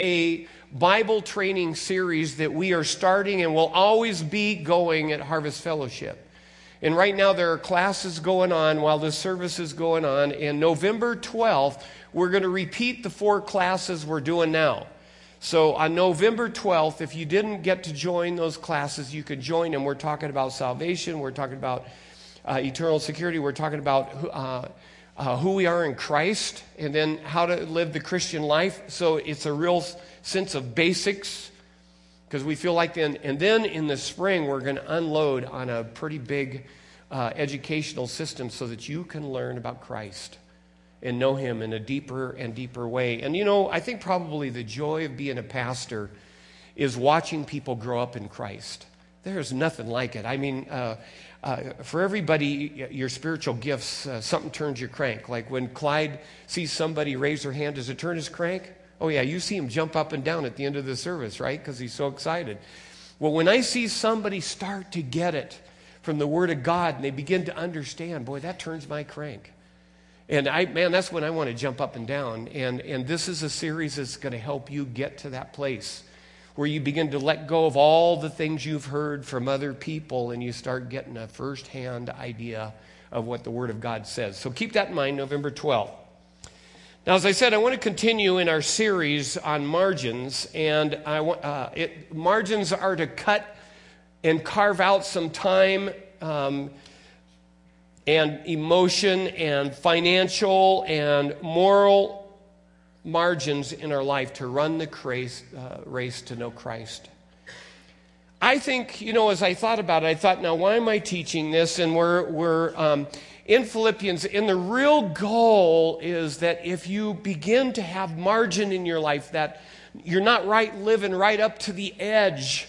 a Bible training series that we are starting and will always be going at Harvest Fellowship. And right now there are classes going on while this service is going on. And November 12th, we're going to repeat the 4 classes we're doing now. So on November 12th, if you didn't get to join those classes, you can join them. We're talking about salvation. We're talking about eternal security. We're talking about who we are in Christ, and then how to live the Christian life. So it's a real sense of basics, because we feel like then, and then in the spring, we're going to unload on a pretty big educational system so that you can learn about Christ and know Him in a deeper and deeper way. And you know, I think probably the joy of being a pastor is watching people grow up in Christ. There's nothing like it. I mean, for everybody, your spiritual gifts, something turns your crank. Like when Clyde sees somebody raise their hand, does it turn his crank? Oh yeah, you see him jump up and down at the end of the service, right? Because he's so excited. Well, when I see somebody start to get it from the Word of God and they begin to understand, boy, that turns my crank. And that's when I want to jump up and down. And this is a series that's going to help you get to that place where you begin to let go of all the things you've heard from other people and you start getting a firsthand idea of what the Word of God says. So keep that in mind, November 12th. Now, as I said, I want to continue in our series on margins. And margins are to cut and carve out some time and emotion and financial and moral margins in our life to run the race to know Christ. I think, as I thought about it, I thought, now why am I teaching this? And we're in Philippians, and the real goal is that if you begin to have margin in your life, that you're not living right up to the edge,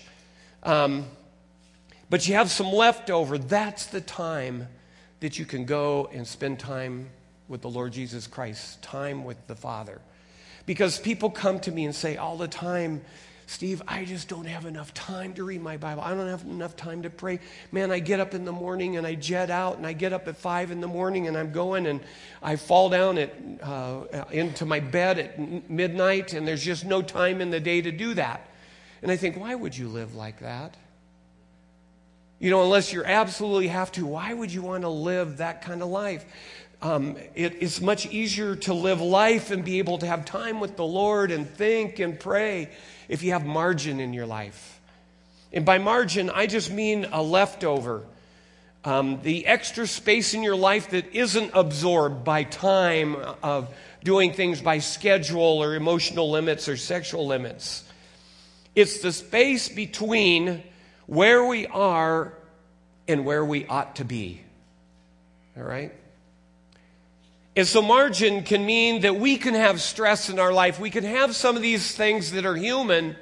but you have some leftover, that's the time that you can go and spend time with the Lord Jesus Christ, time with the Father. Because people come to me and say all the time, Steve, I just don't have enough time to read my Bible. I don't have enough time to pray. Man, I get up in the morning and I jet out, and I get up at 5 in the morning and I'm going, and I fall down into my bed at midnight, and there's just no time in the day to do that. And I think, why would you live like that? Unless you absolutely have to, why would you want to live that kind of life? It's much easier to live life and be able to have time with the Lord and think and pray if you have margin in your life. And by margin, I just mean a leftover. The extra space in your life that isn't absorbed by time of doing things by schedule or emotional limits or sexual limits. It's the space between where we are and where we ought to be. All right? And so margin can mean that we can have stress in our life. We can have some of these things that are human,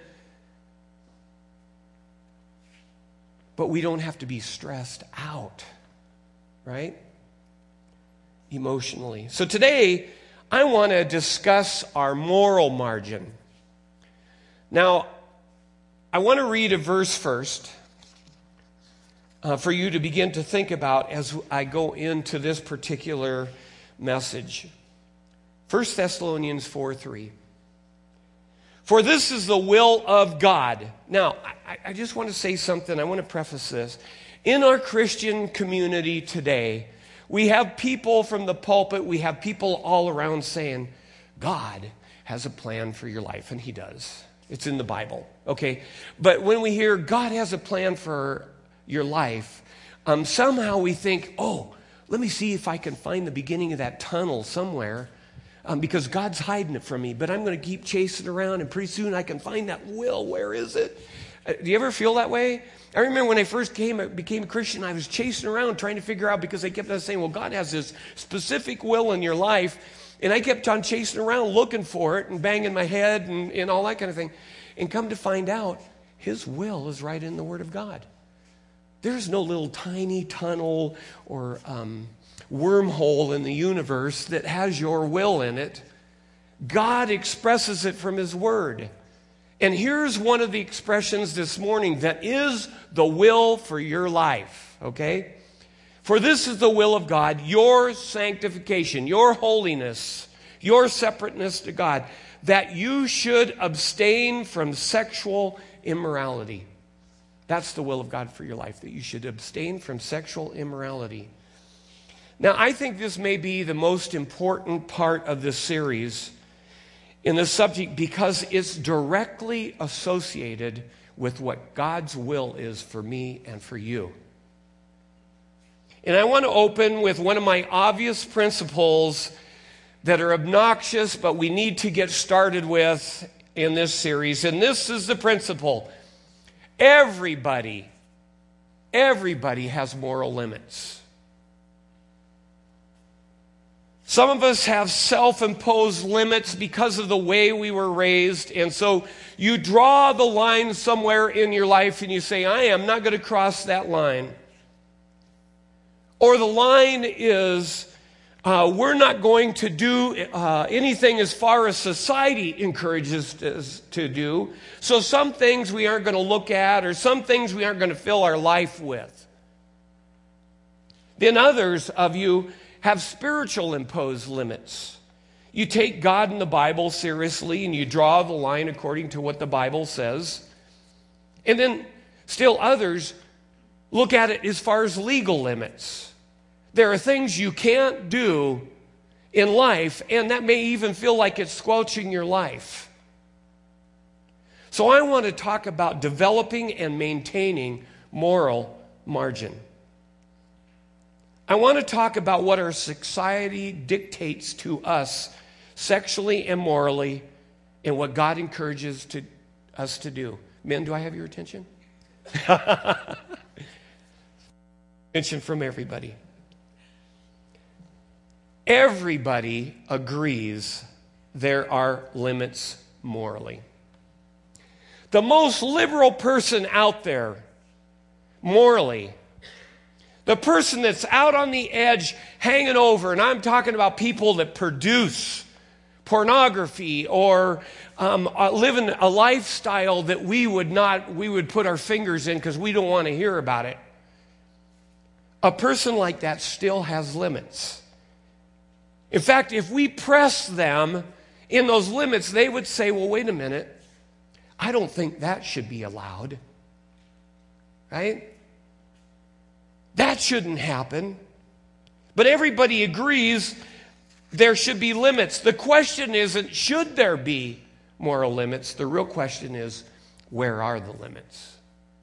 but we don't have to be stressed out, right? Emotionally. So today, I want to discuss our moral margin. Now, I want to read a verse first for you to begin to think about as I go into this particular message. 1 Thessalonians 4:3. For this is the will of God. Now, I just want to say something. I want to preface this. In our Christian community today, we have people from the pulpit, we have people all around saying, God has a plan for your life, and He does. It's in the Bible, okay? But when we hear God has a plan for your life, somehow we think, let me see if I can find the beginning of that tunnel somewhere, because God's hiding it from me, but I'm going to keep chasing around, and pretty soon I can find that will. Where is it? Do you ever feel that way? I remember when I first became a Christian, I was chasing around trying to figure out, because they kept on saying, well, God has this specific will in your life, and I kept on chasing around looking for it and banging my head and all that kind of thing. And come to find out, His will is right in the Word of God. There's no little tiny tunnel or wormhole in the universe that has your will in it. God expresses it from His Word. And here's one of the expressions this morning that is the will for your life, okay? For this is the will of God, your sanctification, your holiness, your separateness to God, that you should abstain from sexual immorality. That's the will of God for your life, that you should abstain from sexual immorality. Now, I think this may be the most important part of this series in this subject because it's directly associated with what God's will is for me and for you. And I want to open with one of my obvious principles that are obnoxious, but we need to get started with in this series. And this is the principle. Everybody has moral limits. Some of us have self-imposed limits because of the way we were raised. And so you draw the line somewhere in your life and you say, I am not going to cross that line. Or the line is, we're not going to do anything as far as society encourages us to do. So some things we aren't going to look at, or some things we aren't going to fill our life with. Then others of you have spiritual imposed limits. You take God and the Bible seriously and you draw the line according to what the Bible says. And then still others look at it as far as legal limits. There are things you can't do in life, and that may even feel like it's squelching your life. So I want to talk about developing and maintaining moral margin. I want to talk about what our society dictates to us sexually and morally, and what God encourages us to do. Men, do I have your attention? Attention from everybody. Everybody agrees there are limits morally. The most liberal person out there, morally, the person that's out on the edge, hanging over, and I'm talking about people that produce pornography or living a lifestyle that we would put our fingers in because we don't want to hear about it. A person like that still has limits. In fact, if we press them in those limits, they would say, well, wait a minute, I don't think that should be allowed. Right? That shouldn't happen. But everybody agrees there should be limits. The question isn't, should there be moral limits? The real question is, where are the limits?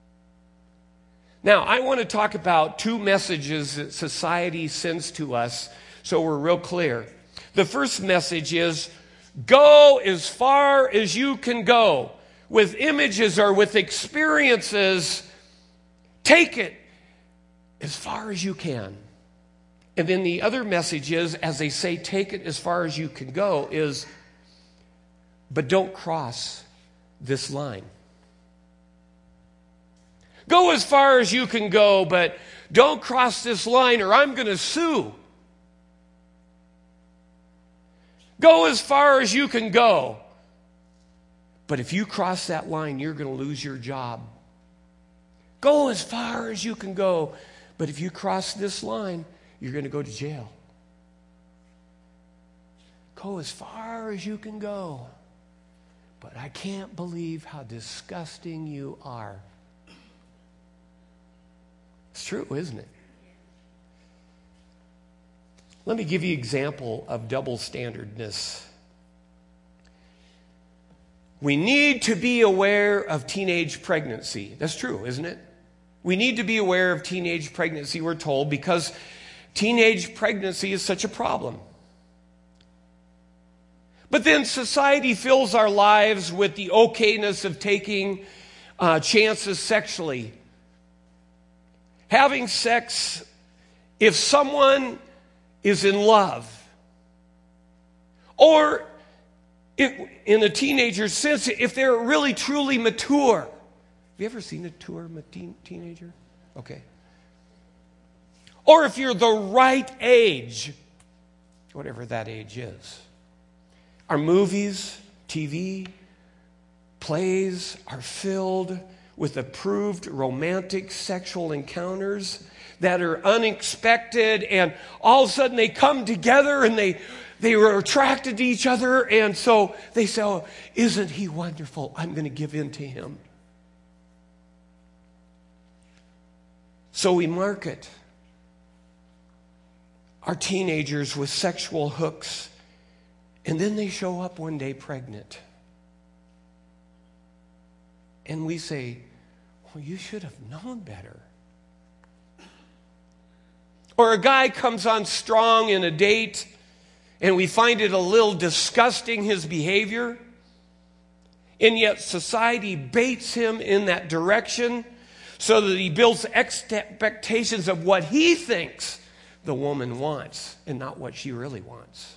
Now, I want to talk about two messages that society sends to us so we're real clear. The first message is, go as far as you can go. With images or with experiences, take it as far as you can. And then the other message is, as they say, take it as far as you can go, is, but don't cross this line. Go as far as you can go, but don't cross this line or I'm going to sue. Go as far as you can go. But if you cross that line, you're going to lose your job. Go as far as you can go. But if you cross this line, you're going to go to jail. Go as far as you can go. But I can't believe how disgusting you are. It's true, isn't it? Let me give you an example of double standardness. We need to be aware of teenage pregnancy. That's true, isn't it? We need to be aware of teenage pregnancy, we're told, because teenage pregnancy is such a problem. But then society fills our lives with the okayness of taking chances sexually. Having sex, if someone is in love, or in a teenager's sense, if they're really truly mature. Have you ever seen a mature teenager? Okay. Or if you're the right age, whatever that age is. Our movies, TV, plays are filled with approved romantic sexual encounters that are unexpected, and all of a sudden they come together and they were attracted to each other, and so they say, oh, isn't he wonderful? I'm going to give in to him. So we market our teenagers with sexual hooks, and then they show up one day pregnant. And we say, well, you should have known better. Or a guy comes on strong in a date, and we find it a little disgusting, his behavior. And yet society baits him in that direction so that he builds expectations of what he thinks the woman wants and not what she really wants.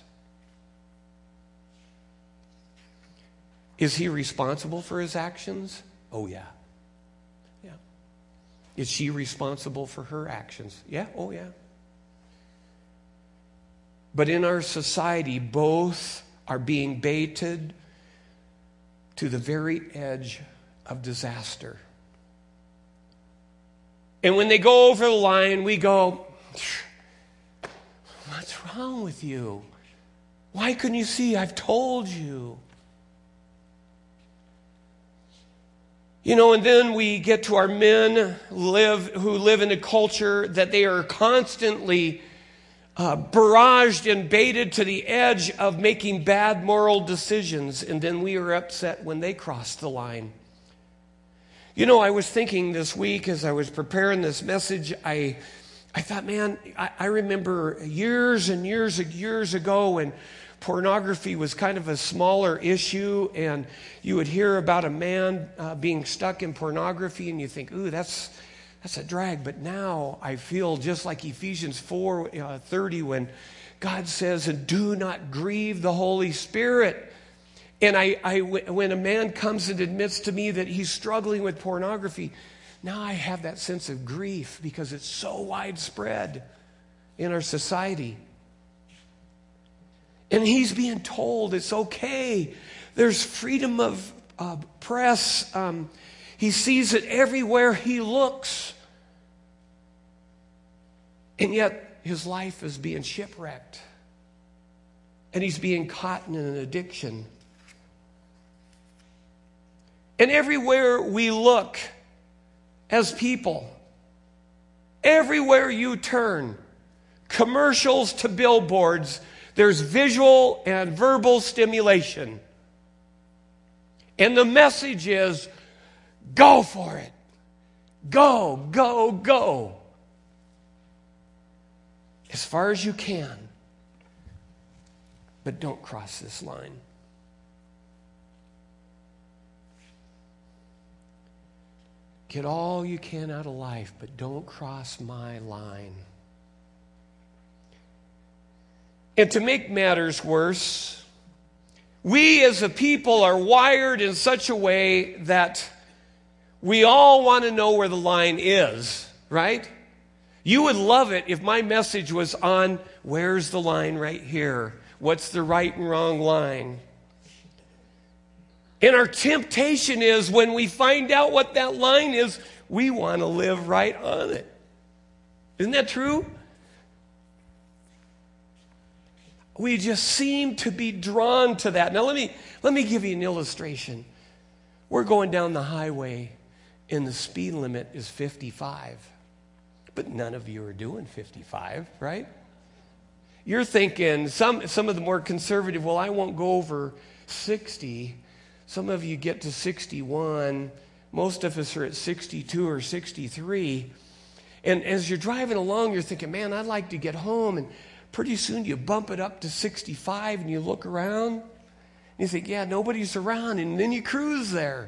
Is he responsible for his actions? Oh, yeah. Yeah. Is she responsible for her actions? Yeah. Oh, yeah. But in our society, both are being baited to the very edge of disaster. And when they go over the line, we go, what's wrong with you? Why couldn't you see? I've told you. You know, and then we get to our men who live in a culture that they are constantly barraged and baited to the edge of making bad moral decisions, and then we are upset when they cross the line. You know, I was thinking this week as I was preparing this message, I thought, man, I remember years and years ago when pornography was kind of a smaller issue, and you would hear about a man being stuck in pornography, and you think, ooh, that's a drag. But now I feel just like Ephesians 4:30 when God says, and do not grieve the Holy Spirit. And when a man comes and admits to me that he's struggling with pornography, now I have that sense of grief because it's so widespread in our society. And he's being told it's okay. There's freedom of press. He sees it everywhere he looks. And yet his life is being shipwrecked. And he's being caught in an addiction. And everywhere we look as people, everywhere you turn, commercials to billboards, there's visual and verbal stimulation. And the message is, go for it. Go, go, go. As far as you can. But don't cross this line. Get all you can out of life, but don't cross my line. And to make matters worse, we as a people are wired in such a way that we all want to know where the line is, right? You would love it if my message was on, where's the line right here? What's the right and wrong line? And our temptation is when we find out what that line is, we want to live right on it. Isn't that true? We just seem to be drawn to that. Now let me give you an illustration. We're going down the highway and the speed limit is 55. But none of you are doing 55, right? You're thinking, some of the more conservative, well, I won't go over 60. Some of you get to 61. Most of us are at 62 or 63. And as you're driving along, you're thinking, man, I'd like to get home. And pretty soon you bump it up to 65 and you look around. And you think, yeah, nobody's around. And then you cruise there.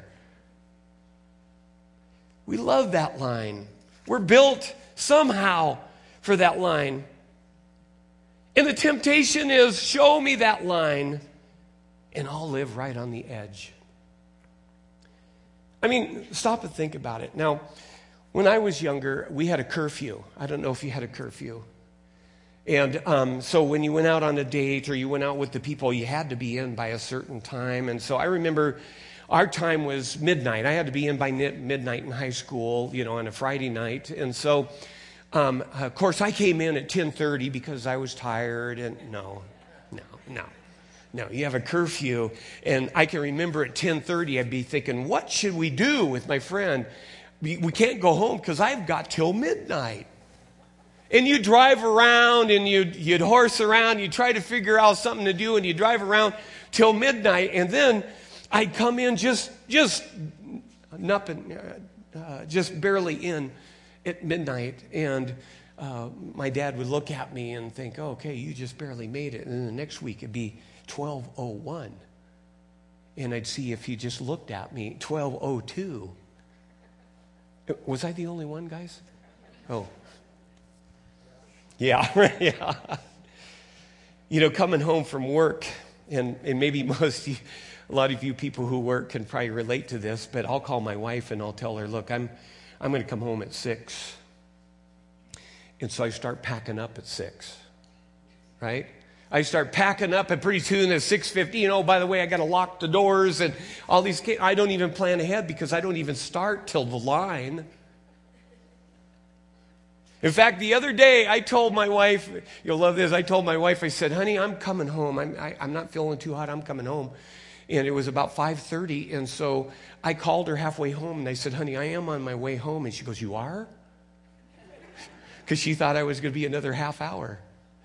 We love that line. We're built somehow for that line. And the temptation is, show me that line and I'll live right on the edge. I mean, stop and think about it. Now, when I was younger, we had a curfew. I don't know if you had a curfew. And so when you went out on a date or you went out with the people, you had to be in by a certain time. And so I remember our time was midnight. I had to be in by midnight in high school, on a Friday night. And so, of course, I came in at 10:30 because I was tired. And no, No, you have a curfew. And I can remember at 10:30, I'd be thinking, what should we do with my friend? We can't go home because I've got till midnight. And you drive around and you'd horse around. You try to figure out something to do and you drive around till midnight. And then I'd come in just barely in at midnight. And my dad would look at me and think, oh, okay, you just barely made it. And then the next week it'd be 12:01. And I'd see if he just looked at me, 12:02. Was I the only one, guys? Oh. Yeah, yeah. You know, coming home from work, and maybe a lot of you people who work can probably relate to this, but I'll call my wife and I'll tell her, look, I'm going to come home at 6. And so I start packing up at 6, right? I start packing up, and pretty soon at 6:50, by the way, I got to lock the doors and all these. I don't even plan ahead because I don't even start till the line. In fact, the other day, I told my wife, you'll love this, I told my wife, I said, honey, I'm coming home. I'm not feeling too hot. I'm coming home. And it was about 5:30, and so I called her halfway home, and I said, honey, I am on my way home. And she goes, you are? Because she thought I was going to be another half hour.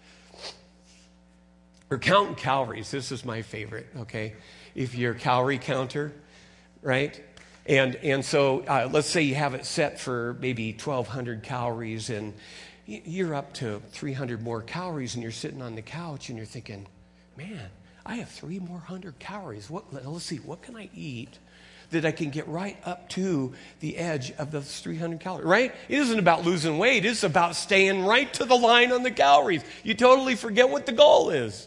Or counting calories. This is my favorite, okay? If you're a calorie counter, right? And so let's say you have it set for maybe 1,200 calories, and you're up to 300 more calories, and you're sitting on the couch, and you're thinking, man, I have 300 more calories. Let's see, what can I eat that I can get right up to the edge of those 300 calories, right? It isn't about losing weight. It's about staying right to the line on the calories. You totally forget what the goal is.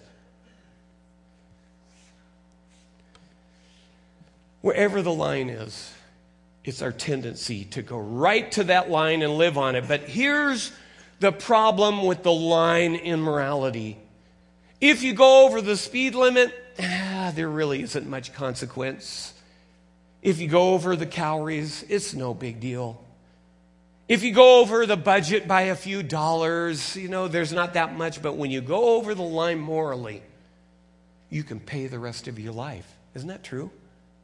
Wherever the line is, it's our tendency to go right to that line and live on it. But here's the problem with the line in morality. If you go over the speed limit, there really isn't much consequence. If you go over the calories, it's no big deal. If you go over the budget by a few dollars, there's not that much. But when you go over the line morally, you can pay the rest of your life. Isn't that true?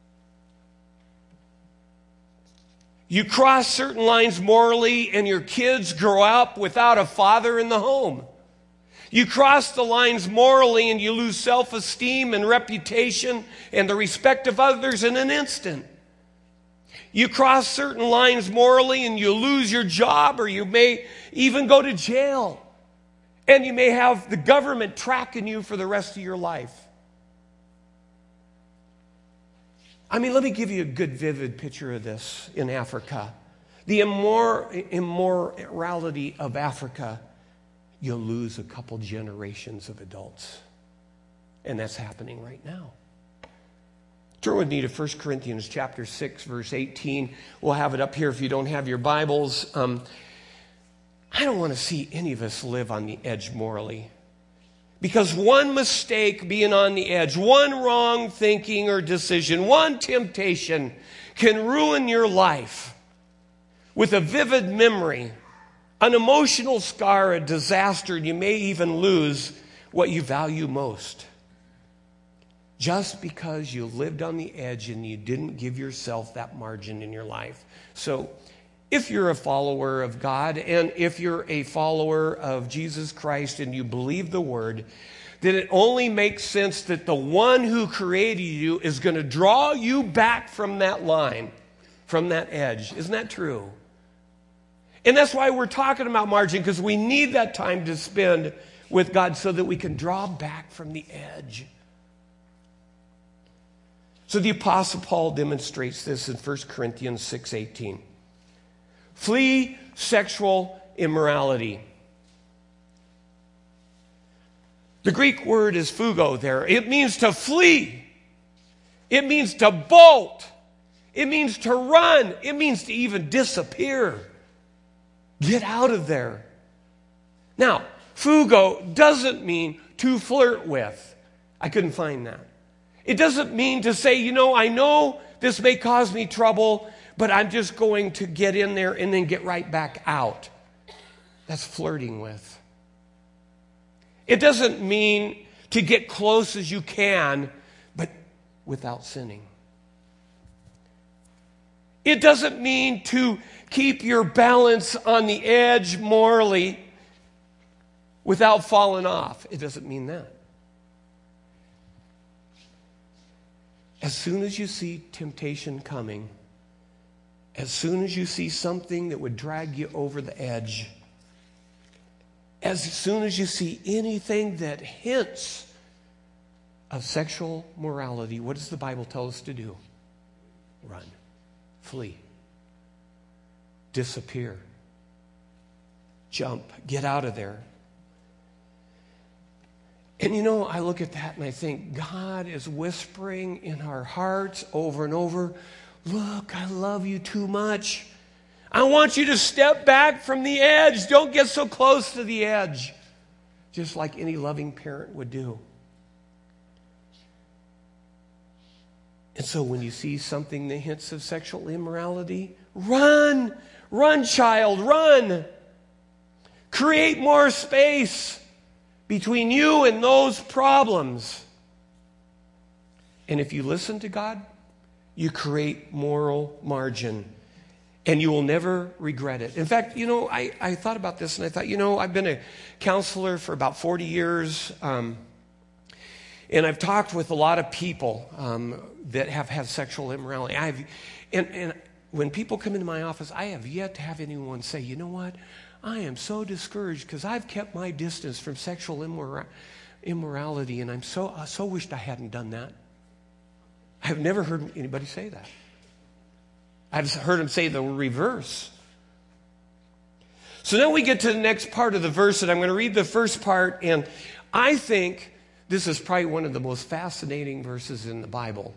You cross certain lines morally, and your kids grow up without a father in the home. You cross the lines morally, and you lose self-esteem and reputation and the respect of others in an instant. You cross certain lines morally, and you lose your job, or you may even go to jail. And you may have the government tracking you for the rest of your life. Let me give you a good, vivid picture of this in Africa. The immorality of Africa, you'll lose a couple generations of adults. And that's happening right now. Turn with me to 1 Corinthians chapter 6, verse 18. We'll have it up here if you don't have your Bibles. I don't want to see any of us live on the edge morally. Because one mistake being on the edge, one wrong thinking or decision, one temptation can ruin your life with a vivid memory, an emotional scar, a disaster, and you may even lose what you value most. Just because you lived on the edge and you didn't give yourself that margin in your life. So, if you're a follower of God, and if you're a follower of Jesus Christ and you believe the word, then it only makes sense that the one who created you is going to draw you back from that line, from that edge. Isn't that true? And that's why we're talking about margin, because we need that time to spend with God so that we can draw back from the edge. So the Apostle Paul demonstrates this in 1 Corinthians 6:18. Flee sexual immorality. The Greek word is phugo there. It means to flee. It means to bolt. It means to run. It means to even disappear. Get out of there. Now, phugo doesn't mean to flirt with. I couldn't find that. It doesn't mean to say, I know this may cause me trouble, but I'm just going to get in there and then get right back out. That's flirting with. It doesn't mean to get close as you can, but without sinning. It doesn't mean to keep your balance on the edge morally without falling off. It doesn't mean that. As soon as you see temptation coming, as soon as you see something that would drag you over the edge, as soon as you see anything that hints of sexual morality, what does the Bible tell us to do? Run. Flee. Disappear. Jump. Get out of there. And you know, I look at that and I think, God is whispering in our hearts over and over, look, I love you too much. I want you to step back from the edge. Don't get so close to the edge. Just like any loving parent would do. And so when you see something that hints of sexual immorality, run. Run, child, run. Create more space between you and those problems. And if you listen to God, you create moral margin. And you will never regret it. In fact, you know, I thought about this and I thought, you know, I've been a counselor for about 40 years. And I've talked with a lot of people that have had sexual immorality. And when people come into my office, I have yet to have anyone say, you know what? I am so discouraged because I've kept my distance from sexual immorality, and I so wished I hadn't done that. I have never heard anybody say that. I've heard them say the reverse. So now we get to the next part of the verse, and I'm going to read the first part, and I think this is probably one of the most fascinating verses in the Bible.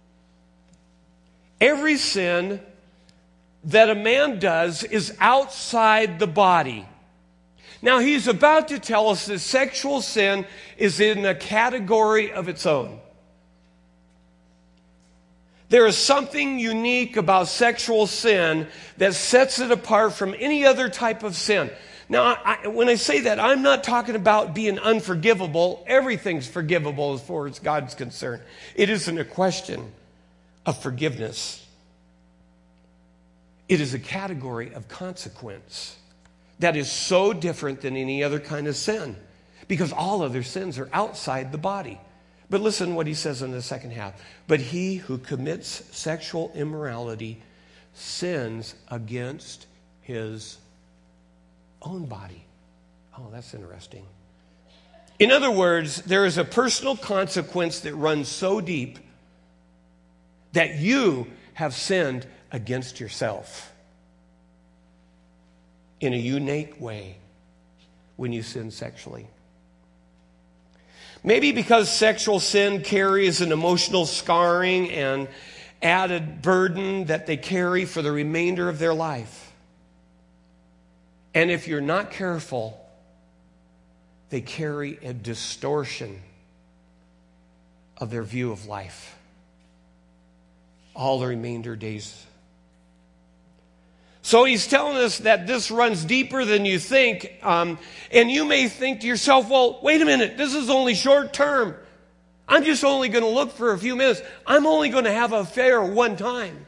Every sin that a man does is outside the body. Now, he's about to tell us that sexual sin is in a category of its own. There is something unique about sexual sin that sets it apart from any other type of sin. Now, when I say that, I'm not talking about being unforgivable. Everything's forgivable as far as God's concerned. It isn't a question of forgiveness. It is a category of consequence that is so different than any other kind of sin, because all other sins are outside the body. But listen what he says in the second half. But he who commits sexual immorality sins against his own body. Oh, that's interesting. In other words, there is a personal consequence that runs so deep that you have sinned against yourself in a unique way when you sin sexually. Maybe because sexual sin carries an emotional scarring and added burden that they carry for the remainder of their life. And if you're not careful, they carry a distortion of their view of life all the remainder days. So he's telling us that this runs deeper than you think. And you may think to yourself, well, wait a minute, this is only short term. I'm just only going to look for a few minutes. I'm only going to have an affair one time.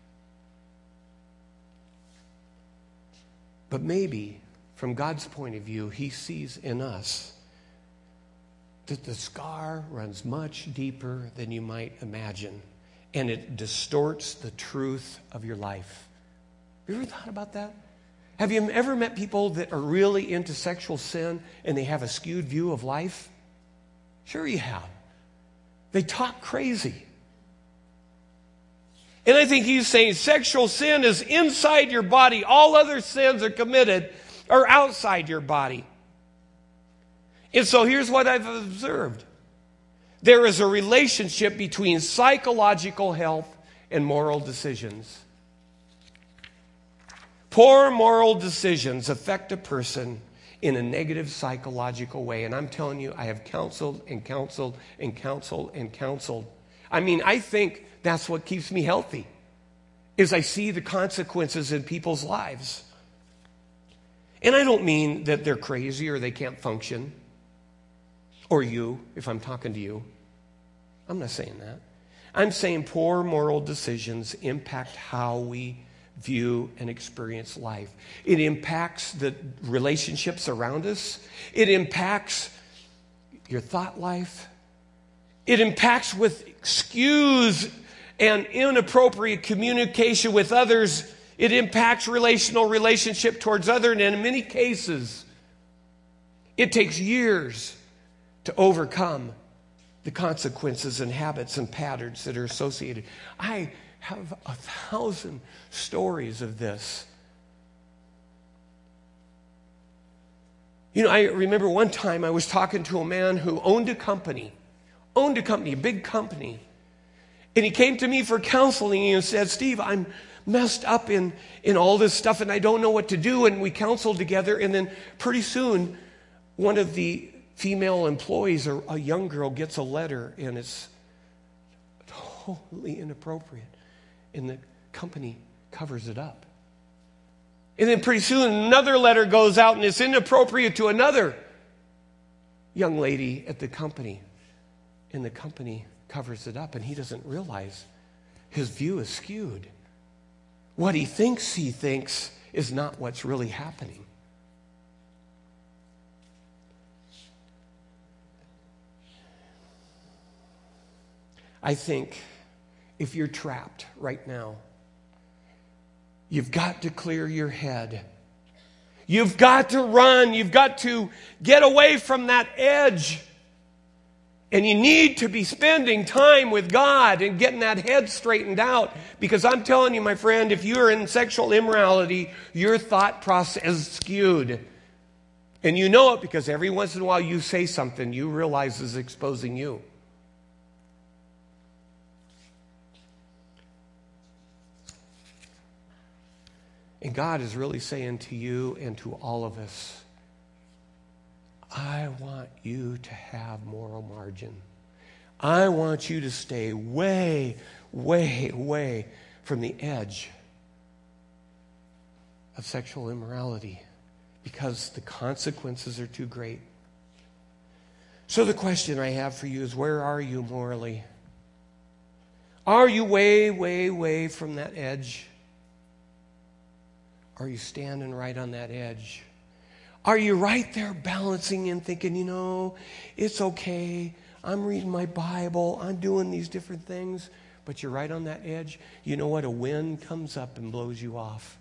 But maybe, from God's point of view, he sees in us that the scar runs much deeper than you might imagine. And it distorts the truth of your life. Have you ever thought about that? Have you ever met people that are really into sexual sin and they have a skewed view of life? Sure you have. They talk crazy. And I think he's saying sexual sin is inside your body. All other sins are committed are outside your body. And so here's what I've observed. There is a relationship between psychological health and moral decisions. Poor moral decisions affect a person in a negative psychological way. And I'm telling you, I have counseled and counseled and counseled and counseled. I mean, I think that's what keeps me healthy, is I see the consequences in people's lives. And I don't mean that they're crazy or they can't function. Or you, if I'm talking to you. I'm not saying that. I'm saying poor moral decisions impact how we view and experience life. It impacts the relationships around us. It impacts your thought life. It impacts with skews and inappropriate communication with others. It impacts relationship towards others. And in many cases, it takes years to overcome the consequences and habits and patterns that are associated. I have 1,000 stories of this. I remember one time I was talking to a man who owned a company, a big company. And he came to me for counseling and said, Steve, I'm messed up in all this stuff and I don't know what to do. And we counseled together. And then pretty soon, one of the female employees, or a young girl, gets a letter and it's totally inappropriate. And the company covers it up. And then pretty soon another letter goes out and it's inappropriate to another young lady at the company. And the company covers it up and he doesn't realize his view is skewed. What he thinks is not what's really happening. I think if you're trapped right now, you've got to clear your head. You've got to run. You've got to get away from that edge. And you need to be spending time with God and getting that head straightened out. Because I'm telling you, my friend, if you're in sexual immorality, your thought process is skewed. And you know it because every once in a while you say something you realize is exposing you. And God is really saying to you and to all of us, I want you to have moral margin. I want you to stay way, way, way from the edge of sexual immorality because the consequences are too great. So the question I have for you is, where are you morally? Are you way, way, way from that edge? Are you standing right on that edge? Are you right there balancing and thinking, it's okay. I'm reading my Bible. I'm doing these different things. But you're right on that edge. You know what? A wind comes up and blows you off.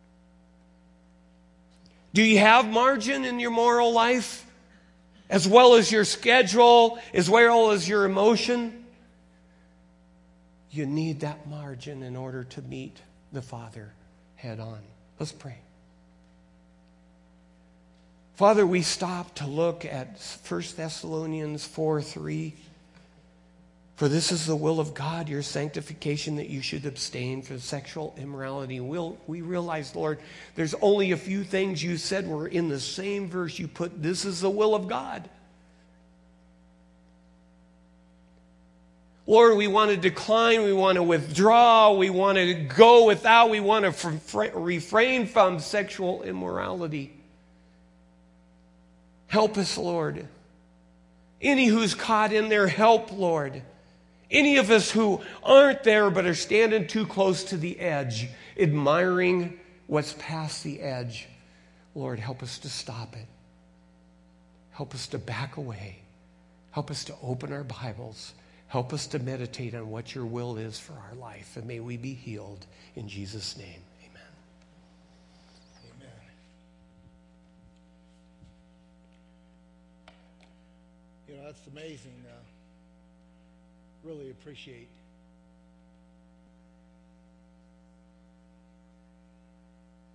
Do you have margin in your moral life? As well as your schedule, as well as your emotion? You need that margin in order to meet the Father head on. Let's pray. Father, we stop to look at 1 Thessalonians 4:3. For this is the will of God, your sanctification, that you should abstain from sexual immorality. We realize, Lord, there's only a few things you said were in the same verse you put, this is the will of God. Lord, we want to decline, we want to withdraw, we want to go without, we want to refrain from sexual immorality. Help us, Lord. Any who's caught in there, help, Lord. Any of us who aren't there but are standing too close to the edge, admiring what's past the edge, Lord, help us to stop it. Help us to back away. Help us to open our Bibles. Help us to meditate on what your will is for our life. And may we be healed in Jesus' name. Amen. Amen. That's amazing. Really appreciate